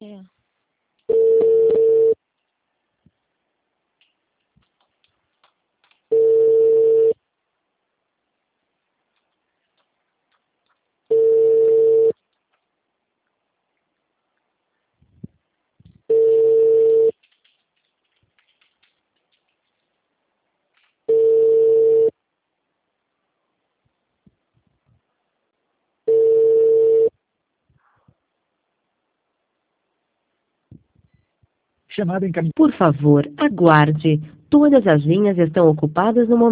É. Por favor, aguarde. Todas as linhas estão ocupadas no momento.